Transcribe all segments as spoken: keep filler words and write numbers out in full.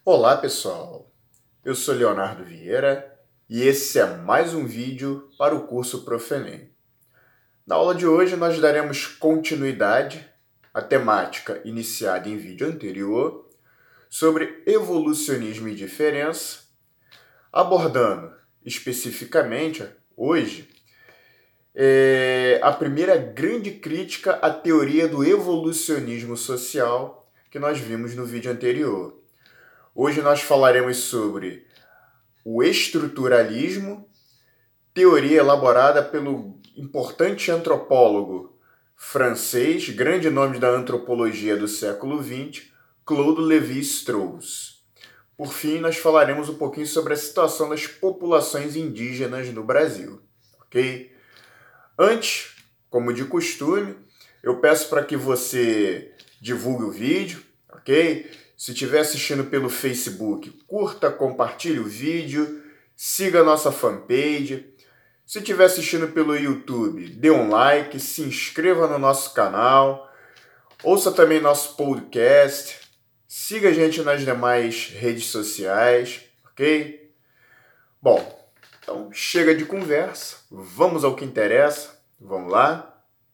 Olá pessoal, eu sou Leonardo Vieira e esse é mais um vídeo para o curso Profenem. Na aula de hoje nós daremos continuidade à temática iniciada em vídeo anterior sobre evolucionismo e diferença, abordando especificamente hoje é, a primeira grande crítica à teoria do evolucionismo social que nós vimos no vídeo anterior. Hoje nós falaremos sobre o estruturalismo, teoria elaborada pelo importante antropólogo francês, grande nome da antropologia do século vinte, Claude Lévi-Strauss. Por fim, nós falaremos um pouquinho sobre a situação das populações indígenas no Brasil, ok? Antes, como de costume, eu peço para que você divulgue o vídeo, ok? Se estiver assistindo pelo Facebook, curta, compartilhe o vídeo, siga a nossa fanpage. Se estiver assistindo pelo YouTube, dê um like, se inscreva no nosso canal, ouça também nosso podcast, siga a gente nas demais redes sociais, ok? Bom, então chega de conversa, vamos ao que interessa, vamos lá?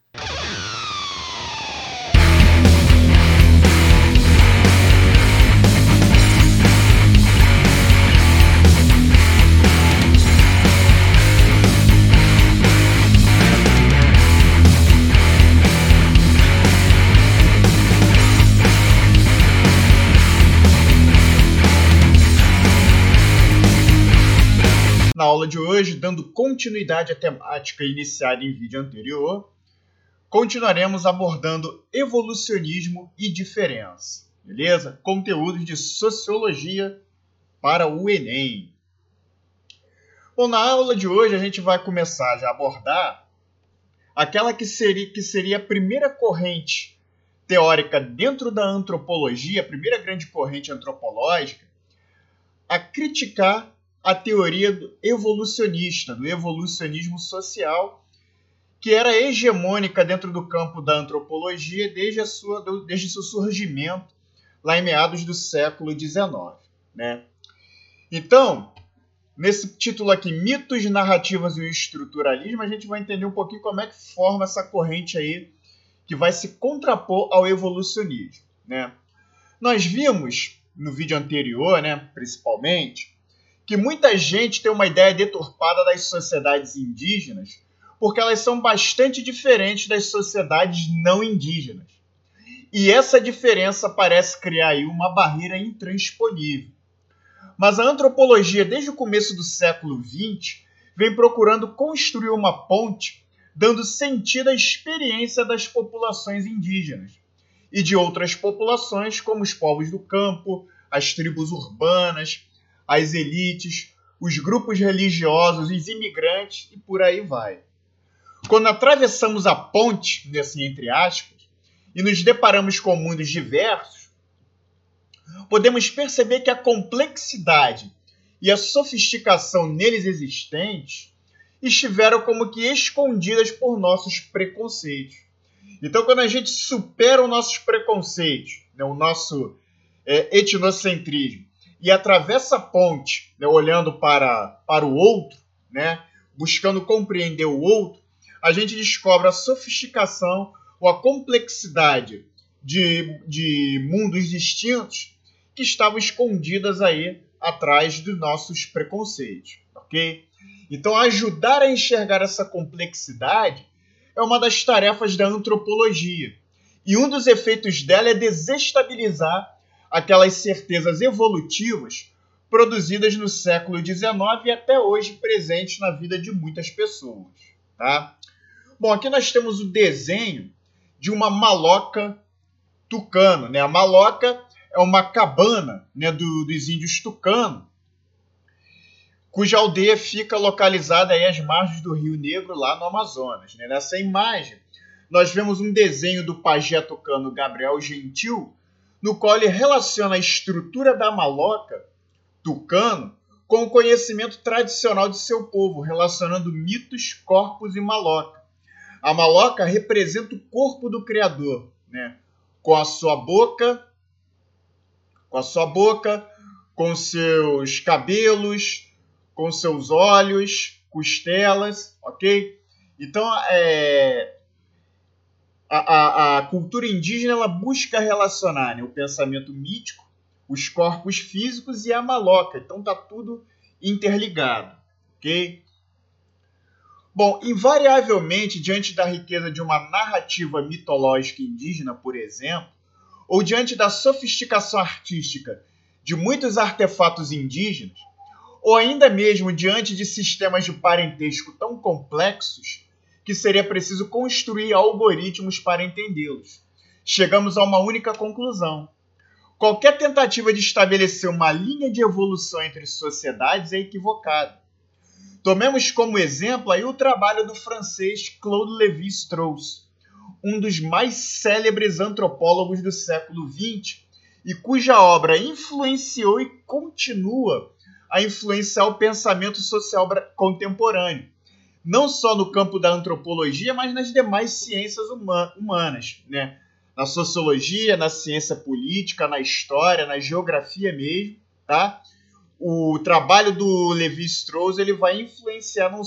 Na aula de hoje, dando continuidade à temática iniciada em vídeo anterior, continuaremos abordando evolucionismo e diferença, beleza? Conteúdos de sociologia para o Enem. Bom, na aula de hoje a gente vai começar já a abordar aquela que seria, que seria a primeira corrente teórica dentro da antropologia, a primeira grande corrente antropológica, a criticar a teoria evolucionista, do evolucionismo social, que era hegemônica dentro do campo da antropologia desde, a sua, desde seu surgimento, lá em meados do século dezenove. Né? Então, nesse título aqui, Mitos, Narrativas e o Estruturalismo, a gente vai entender um pouquinho como é que forma essa corrente aí que vai se contrapor ao evolucionismo. Né? Nós vimos, no vídeo anterior, né, principalmente, que muita gente tem uma ideia deturpada das sociedades indígenas porque elas são bastante diferentes das sociedades não indígenas. E essa diferença parece criar aí uma barreira intransponível. Mas a antropologia, desde o começo do século vinte, vem procurando construir uma ponte, dando sentido à experiência das populações indígenas e de outras populações, como os povos do campo, as tribos urbanas, as elites, os grupos religiosos, os imigrantes e por aí vai. Quando atravessamos a ponte, assim, entre aspas, e nos deparamos com mundos diversos, podemos perceber que a complexidade e a sofisticação neles existentes estiveram como que escondidas por nossos preconceitos. Então, quando a gente supera os nossos preconceitos, né, o nosso é, etnocentrismo, e atravessa a ponte, né, olhando para, para o outro, né, buscando compreender o outro, a gente descobre a sofisticação ou a complexidade de, de mundos distintos que estavam escondidas aí atrás dos nossos preconceitos, ok? Então, ajudar a enxergar essa complexidade é uma das tarefas da antropologia. E um dos efeitos dela é desestabilizar aquelas certezas evolutivas produzidas no século dezenove e até hoje presentes na vida de muitas pessoas. Tá? Bom, aqui nós temos o desenho de uma maloca tucano. Né? A maloca é uma cabana, né, do, dos índios tucano, cuja aldeia fica localizada aí às margens do Rio Negro, lá no Amazonas. Né? Nessa imagem, nós vemos um desenho do pajé tucano Gabriel Gentil, no qual ele relaciona a estrutura da maloca tucano com o conhecimento tradicional de seu povo, relacionando mitos, corpos e maloca. A maloca representa o corpo do Criador, né? com a sua boca, com a sua boca, com seus cabelos, com seus olhos, costelas, ok? Então, é, a, a, a cultura indígena ela busca relacionar, né, o pensamento mítico, os corpos físicos e a maloca. Então, está tudo interligado, ok? Bom, invariavelmente, diante da riqueza de uma narrativa mitológica indígena, por exemplo, ou diante da sofisticação artística de muitos artefatos indígenas, ou ainda mesmo diante de sistemas de parentesco tão complexos que seria preciso construir algoritmos para entendê-los, chegamos a uma única conclusão. Qualquer tentativa de estabelecer uma linha de evolução entre sociedades é equivocada. Tomemos como exemplo aí o trabalho do francês Claude Lévi-Strauss, um dos mais célebres antropólogos do século vinte e cuja obra influenciou e continua a influenciar o pensamento social contemporâneo, não só no campo da antropologia, mas nas demais ciências humanas, né? Na sociologia, na ciência política, na história, na geografia mesmo, tá? O trabalho do Lévi-Strauss ele vai influenciar não,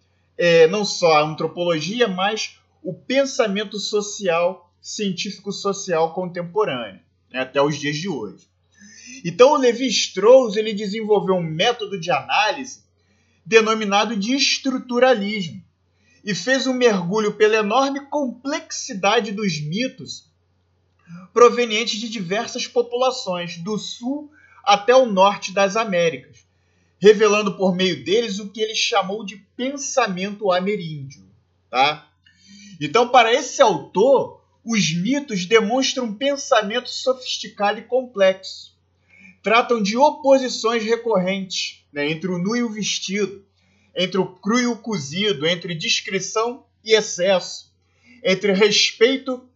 é, não só a antropologia, mas o pensamento social, científico-social contemporâneo, né, até os dias de hoje. Então, o Lévi-Strauss ele desenvolveu um método de análise denominado de estruturalismo e fez um mergulho pela enorme complexidade dos mitos provenientes de diversas populações, do sul até o norte das Américas, revelando por meio deles o que ele chamou de pensamento ameríndio. Tá? Então, para esse autor, os mitos demonstram um pensamento sofisticado e complexo. Tratam de oposições recorrentes, né, entre o nu e o vestido, entre o cru e o cozido, entre discrição e excesso, entre respeito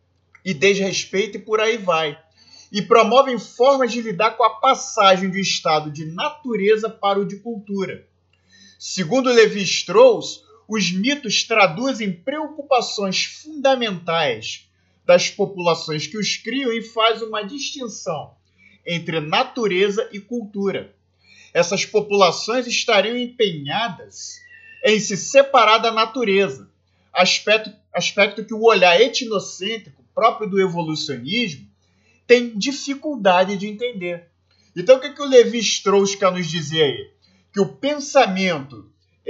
e desrespeito e por aí vai. E promovem formas de lidar com a passagem do estado de natureza para o de cultura. Segundo Lévi-Strauss, os mitos traduzem preocupações fundamentais das populações que os criam e fazem uma distinção entre natureza e cultura. Essas populações estariam empenhadas em se separar da natureza, aspecto, aspecto que o olhar etnocêntrico próprio do evolucionismo tem dificuldade de entender. Então, o que, que o Lévi-Strauss quer nos dizer aí? Que o pensamento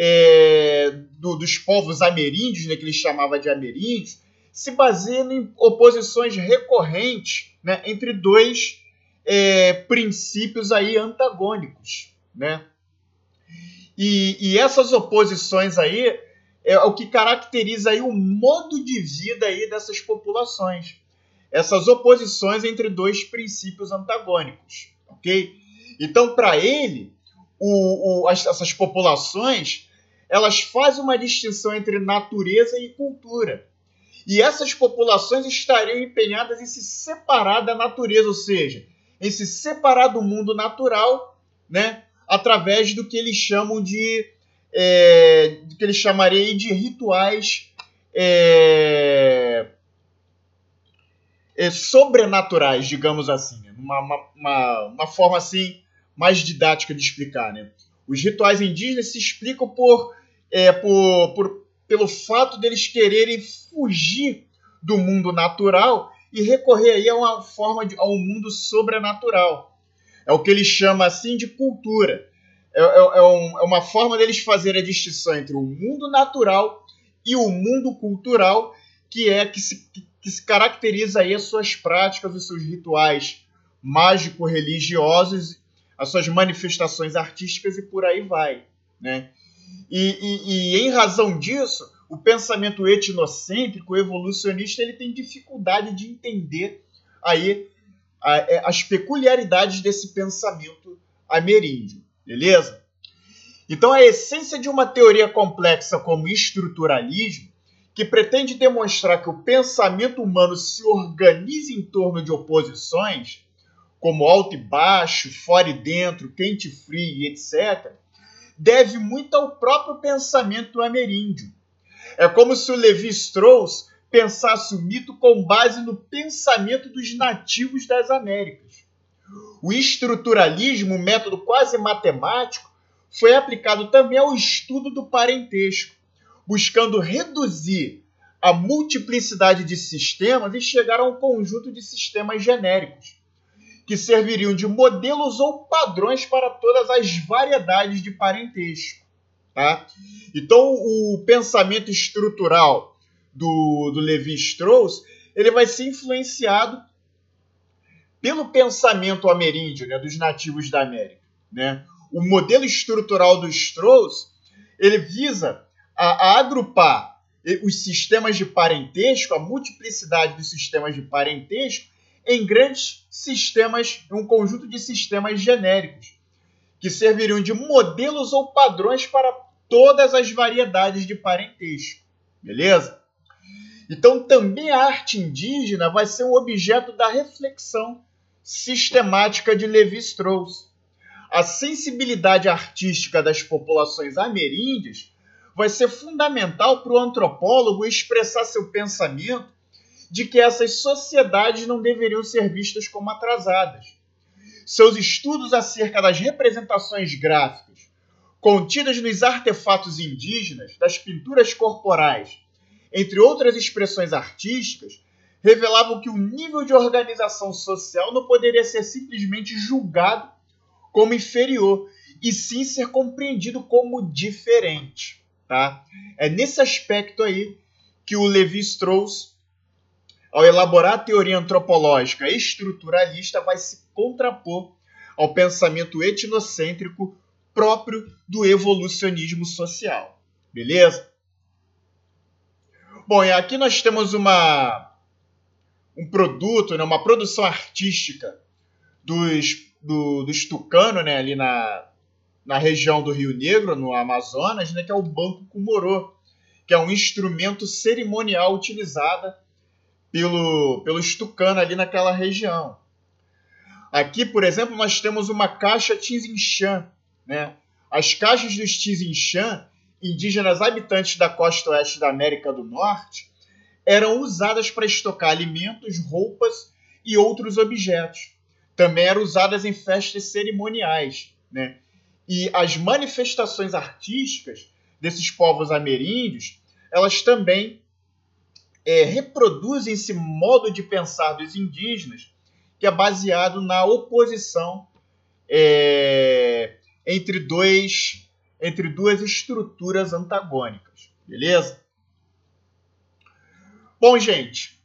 é, do, dos povos ameríndios, né, que ele chamava de ameríndios, se baseia em oposições recorrentes, né, entre dois é, princípios aí antagônicos. Né? E, e essas oposições aí é o que caracteriza aí o modo de vida aí dessas populações. Essas oposições entre dois princípios antagônicos, ok? Então, para ele, o, o, as, essas populações, elas fazem uma distinção entre natureza e cultura. E essas populações estariam empenhadas em se separar da natureza, ou seja, em se separar do mundo natural, né, através do que eles chamam de, é, do que eles chamariam de rituais é, É, sobrenaturais, digamos assim, né? uma, uma, uma forma assim mais didática de explicar. Né? Os rituais indígenas se explicam por, é, por, por, pelo fato deles quererem fugir do mundo natural e recorrer aí a uma forma de, a um mundo sobrenatural. É o que eles chamam assim de cultura. É, é, é, um, é uma forma deles fazerem a distinção entre o mundo natural e o mundo cultural, que é que se que, que se caracteriza aí as suas práticas, os seus rituais mágico-religiosos, as suas manifestações artísticas e por aí vai. Né? E, e, e em razão disso, o pensamento etnocêntrico, evolucionista, ele tem dificuldade de entender aí as peculiaridades desse pensamento ameríndio. Beleza? Então, a essência de uma teoria complexa como estruturalismo, que pretende demonstrar que o pensamento humano se organiza em torno de oposições, como alto e baixo, fora e dentro, quente e frio, etcétera, deve muito ao próprio pensamento ameríndio. É como se o Lévi-Strauss pensasse o mito com base no pensamento dos nativos das Américas. O estruturalismo, um método quase matemático, foi aplicado também ao estudo do parentesco, buscando reduzir a multiplicidade de sistemas e chegar a um conjunto de sistemas genéricos, que serviriam de modelos ou padrões para todas as variedades de parentesco. Tá? Então, o pensamento estrutural do, do Levi-Strauss ele vai ser influenciado pelo pensamento ameríndio, né, dos nativos da América. Né? O modelo estrutural do Strauss ele visa a, a agrupar os sistemas de parentesco, a multiplicidade dos sistemas de parentesco, em grandes sistemas, um conjunto de sistemas genéricos, que serviriam de modelos ou padrões para todas as variedades de parentesco. Beleza? Então, também a arte indígena vai ser um objeto da reflexão sistemática de Levi-Strauss. A sensibilidade artística das populações ameríndias vai ser fundamental para o antropólogo expressar seu pensamento de que essas sociedades não deveriam ser vistas como atrasadas. Seus estudos acerca das representações gráficas contidas nos artefatos indígenas, das pinturas corporais, entre outras expressões artísticas, revelavam que o nível de organização social não poderia ser simplesmente julgado como inferior, e sim ser compreendido como diferente. Tá? É nesse aspecto aí que o Levi-Strauss, ao elaborar a teoria antropológica estruturalista, vai se contrapor ao pensamento etnocêntrico próprio do evolucionismo social. Beleza? Bom, e aqui nós temos uma, um produto, né, uma produção artística dos, do, dos Tucano, né, ali na, na região do Rio Negro, no Amazonas, né, que é o Banco Kumorô, que é um instrumento cerimonial utilizado pelo, pelos Tucano ali naquela região. Aqui, por exemplo, nós temos uma caixa Tzinchã. Né? As caixas dos Tzinchã, indígenas habitantes da costa oeste da América do Norte, eram usadas para estocar alimentos, roupas e outros objetos. Também eram usadas em festas cerimoniais. Né? E as manifestações artísticas desses povos ameríndios, elas também é, reproduzem esse modo de pensar dos indígenas, que é baseado na oposição é, entre, dois, entre duas estruturas antagônicas. Beleza? Bom, gente,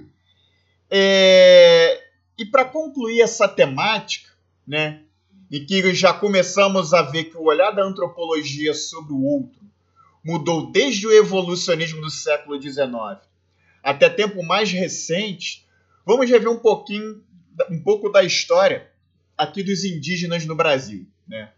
é, e para concluir essa temática, né, em que já começamos a ver que o olhar da antropologia sobre o outro mudou desde o evolucionismo do século dezenove até tempo mais recente, vamos rever um pouquinho, um pouco da história aqui dos indígenas no Brasil. Né?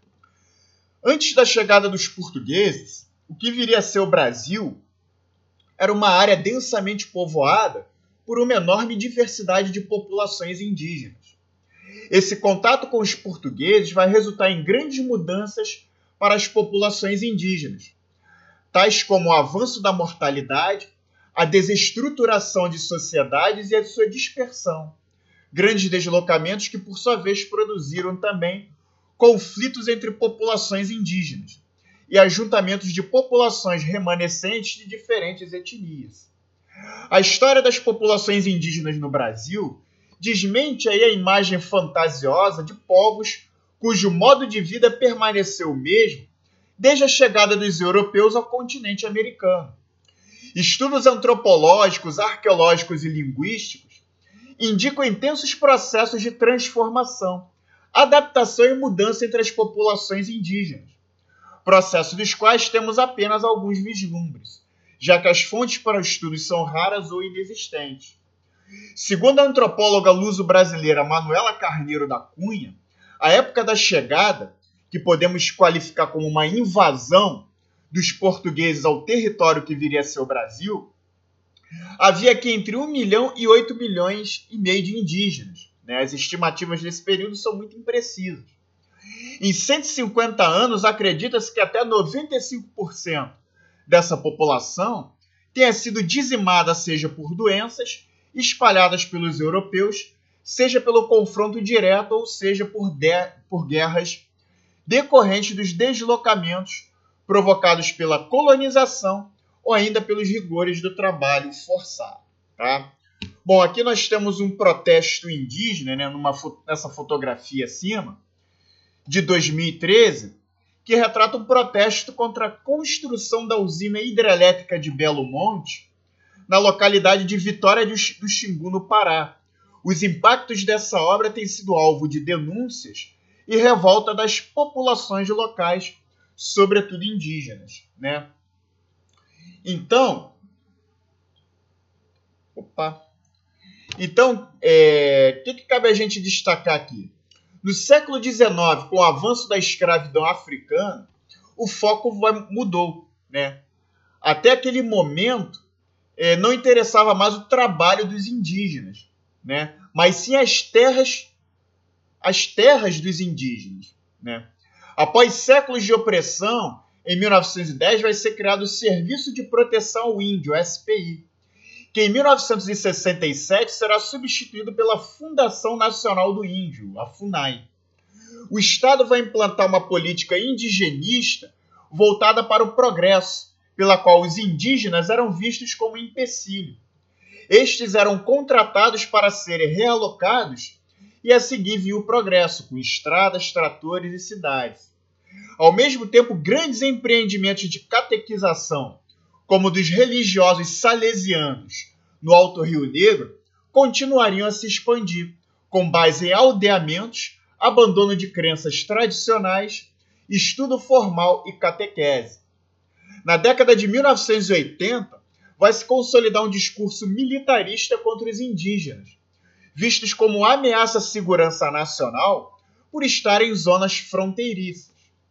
Antes da chegada dos portugueses, o que viria a ser o Brasil era uma área densamente povoada por uma enorme diversidade de populações indígenas. Esse contato com os portugueses vai resultar em grandes mudanças para as populações indígenas, tais como o avanço da mortalidade, a desestruturação de sociedades e a sua dispersão. Grandes deslocamentos que, por sua vez, produziram também conflitos entre populações indígenas e ajuntamentos de populações remanescentes de diferentes etnias. A história das populações indígenas no Brasil desmente aí a imagem fantasiosa de povos cujo modo de vida permaneceu o mesmo desde a chegada dos europeus ao continente americano. Estudos antropológicos, arqueológicos e linguísticos indicam intensos processos de transformação, adaptação e mudança entre as populações indígenas, processos dos quais temos apenas alguns vislumbres, já que as fontes para o estudo são raras ou inexistentes. Segundo a antropóloga luso-brasileira Manuela Carneiro da Cunha, a época da chegada, que podemos qualificar como uma invasão dos portugueses ao território que viria a ser o Brasil, havia aqui entre um milhão e oito milhões e meio de indígenas. Né? As estimativas desse período são muito imprecisas. Em cento e cinquenta anos, acredita-se que até noventa e cinco por cento dessa população tenha sido dizimada, seja por doenças espalhadas pelos europeus, seja pelo confronto direto ou seja por, de, por guerras decorrentes dos deslocamentos provocados pela colonização ou ainda pelos rigores do trabalho forçado. Tá? Bom, aqui nós temos um protesto indígena, né, numa, nessa fotografia acima, de dois mil e treze, que retrata um protesto contra a construção da usina hidrelétrica de Belo Monte, na localidade de Vitória do Xingu, no Pará. Os impactos dessa obra têm sido alvo de denúncias e revolta das populações locais, sobretudo indígenas, né? Então, opa, então, é, o que, que cabe a gente destacar aqui? No século dezenove, com o avanço da escravidão africana, o foco mudou, né? Até aquele momento, é, não interessava mais o trabalho dos indígenas, né? Mas sim as terras, as terras dos indígenas, né? Após séculos de opressão, em mil novecentos e dez vai ser criado o Serviço de Proteção ao Índio, S P I, que em mil novecentos e sessenta e sete será substituído pela Fundação Nacional do Índio, a FUNAI. O Estado vai implantar uma política indigenista voltada para o progresso, pela qual os indígenas eram vistos como empecilho. Estes eram contratados para serem realocados e a seguir viu o progresso, com estradas, tratores e cidades. Ao mesmo tempo, grandes empreendimentos de catequização, como dos religiosos salesianos no Alto Rio Negro, continuariam a se expandir, com base em aldeamentos, abandono de crenças tradicionais, estudo formal e catequese. Na década de mil novecentos e oitenta, vai se consolidar um discurso militarista contra os indígenas, vistos como ameaça à segurança nacional por estarem em zonas fronteiriças.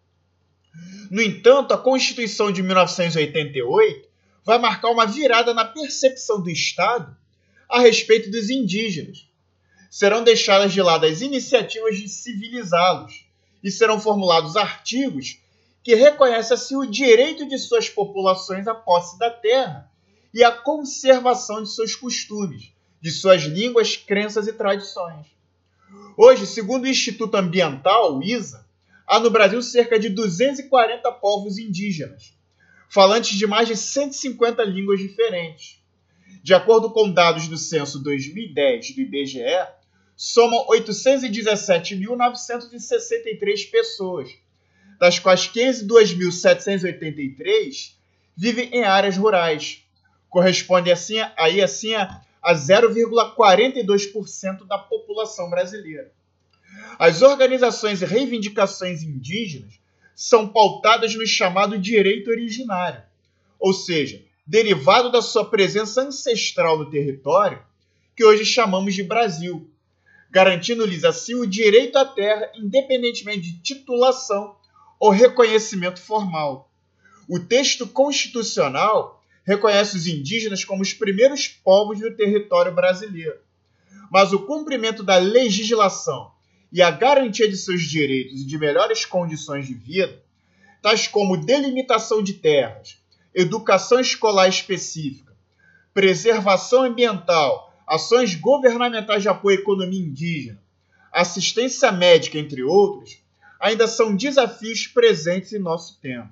No entanto, a Constituição de mil novecentos e oitenta e oito vai marcar uma virada na percepção do Estado a respeito dos indígenas. Serão deixadas de lado as iniciativas de civilizá-los e serão formulados artigos que reconhecem assim o direito de suas populações à posse da terra e à conservação de seus costumes, de suas línguas, crenças e tradições. Hoje, segundo o Instituto Ambiental, o ISA, há no Brasil cerca de duzentos e quarenta povos indígenas, falantes de mais de cento e cinquenta línguas diferentes. De acordo com dados do censo dois mil e dez do I B G E, somam oitocentos e dezessete mil novecentos e sessenta e três pessoas, das quais quinhentos e dois mil setecentos e oitenta e três vivem em áreas rurais. Corresponde assim, aí, assim a, a zero vírgula quarenta e dois por cento da população brasileira. As organizações e reivindicações indígenas são pautadas no chamado direito originário, ou seja, derivado da sua presença ancestral no território, que hoje chamamos de Brasil, garantindo-lhes assim o direito à terra independentemente de titulação ou reconhecimento formal. O texto constitucional reconhece os indígenas como os primeiros povos do território brasileiro, mas o cumprimento da legislação e a garantia de seus direitos e de melhores condições de vida, tais como delimitação de terras, educação escolar específica, preservação ambiental, ações governamentais de apoio à economia indígena, assistência médica, entre outros, ainda são desafios presentes em nosso tempo.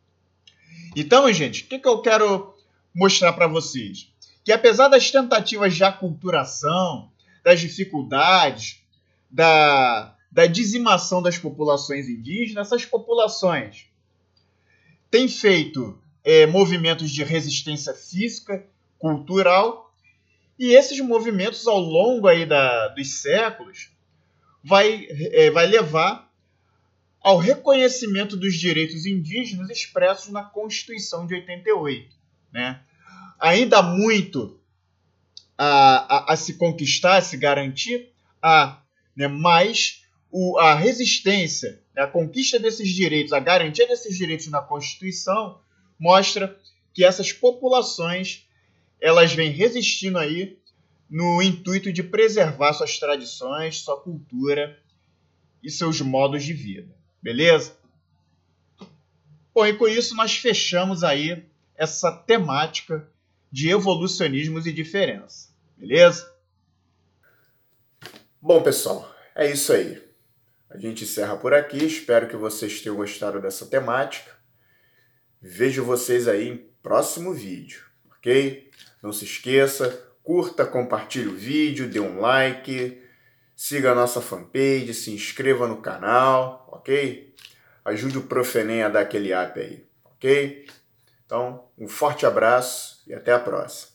Então, gente, o que, que eu quero mostrar para vocês? Que apesar das tentativas de aculturação, das dificuldades, da, da dizimação das populações indígenas, essas populações têm feito é, movimentos de resistência física, cultural, e esses movimentos, ao longo aí da, dos séculos, vai, é, vai levar ao reconhecimento dos direitos indígenas expressos na Constituição de oitenta e oito. Né? Ainda há muito a, a, a se conquistar, a se garantir, a, né, mas o, a resistência, a conquista desses direitos, a garantia desses direitos na Constituição mostra que essas populações elas vêm resistindo aí no intuito de preservar suas tradições, sua cultura e seus modos de vida. Beleza? Bom, e com isso nós fechamos aí essa temática de evolucionismos e diferença. Beleza? Bom, pessoal, é isso aí. A gente encerra por aqui. Espero que vocês tenham gostado dessa temática. Vejo vocês aí em próximo vídeo, ok? Não se esqueça, curta, compartilhe o vídeo, dê um like, siga a nossa fanpage, se inscreva no canal, ok? Ajude o Prof Enem a dar aquele up aí, ok? Então, um forte abraço e até a próxima.